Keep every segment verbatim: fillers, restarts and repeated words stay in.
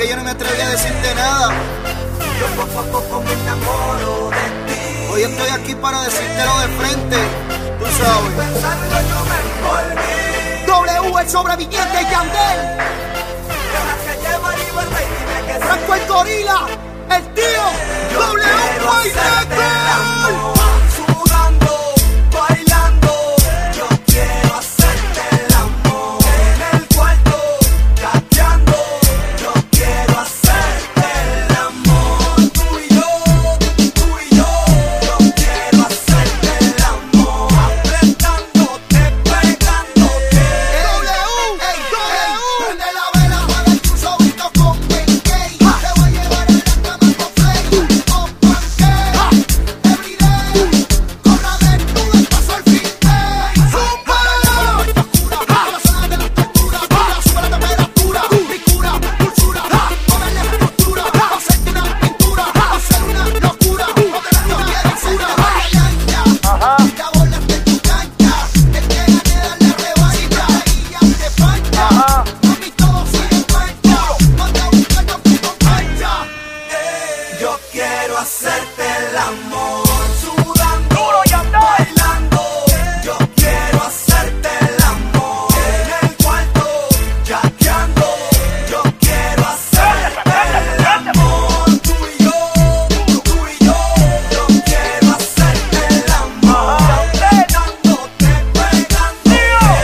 que yo no me atreví a decirte nada. Yo poco a poco me enamoro de ti. Hoy estoy aquí para decírtelo de frente, tú sabes. Pensando yo me envolví. W, el sobreviviente Yandel. Deja que lleva el Iber, baby, dime que sí. Franco el gorila, el tío. Yo W, quiero hacerte el amor. Record. Sudando, bailando. Yo quiero hacerte el amor. En el cuarto, gateando. Yo quiero hacerte el amor. Tú y yo, tú y yo. Yo quiero hacerte el amor. Apretándote, pegándote. W, ey, W. Prende la vela, mueve tu sobito con Benkei. Te voy a llevar a la cama con Flay. Con Pancake, everyday. Corra desnuda y paso al fin day. Zumba. Oscura, la zona de la tortura. Sube la temperatura. Mi cura, dulzura. Ponerle estructura. Hacerte una pintura. Hacer una locura. Poder no quiere cura. Ya volaste en tu cancha. El que gane darle revancha. Y ya te pancha. Mami, todo sigue en mancha. Manda a buscar tu cancha. Yo quiero hacerte el amor. Sudando, bailando. Yo quiero hacerte el amor. En el cuarto, yaqueando. Yo quiero hacerte el amor. Tú y yo, tú y yo. Yo quiero hacerte el amor. Apretándote, pegándote.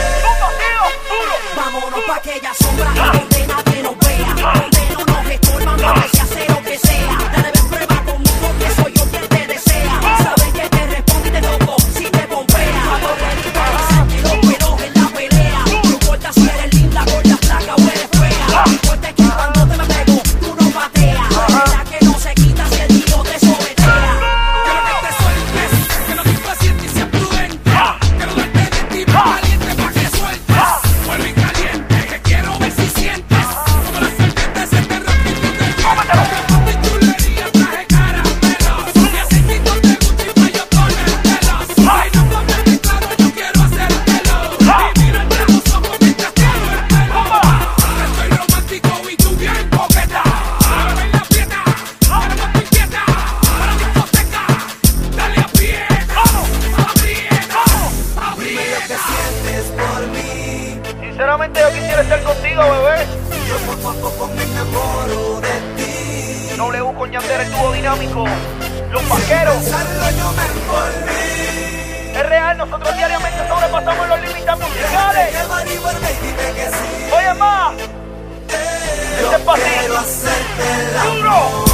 Vámonos pa' aquella sombra donde nadie nos vea, donde no nos estorban, donde se hace lo que sea. Dale, ven, prueba conmigo que soy yo quien te desea. Sabes que te responde loco si te pompea. Cuando veniste a besarte los pelos en la pelea. No importa si eres linda, gorda, flaca o eres fea. Lo importa es que cuando te me pego, tú no bateas. La que no se quita si el tío te sobetea. Quiero que te sueltes, que no te impacientes y seas prudente. Quiero darte de ti caliente pa' que sueltes. Vuelve caliente, que quiero ver si sientes. Como las serpientes se te repiten de ti. De chulería traje caramelos. Y aceititos de Gucci pa' yo ponértelos. Ay, no ponerte claro, yo quiero hacértelo. Y mira entre los ojos mientras te hago el pelo. Estoy romántico y tú bien coqueta. Ahora ven la fiesta, ahora no estoy quieta. Para discoteca, dale aprieta, aprieta, Dime lo que aprieta. sientes por mí. Sinceramente yo quisiera estar contigo, bebé. Yo poco a poco me enamoro de ti. W con Yandel, el dúo dinámico. Los vaqueros. Pensarlo yo me envolví. Es real, nosotros diariamente sobrepasamos los límites musicales. Lleva el Iber, baby, dime que sí. Oye, más. Yo Este es pa' ti. quiero hacerte el Duro. amor.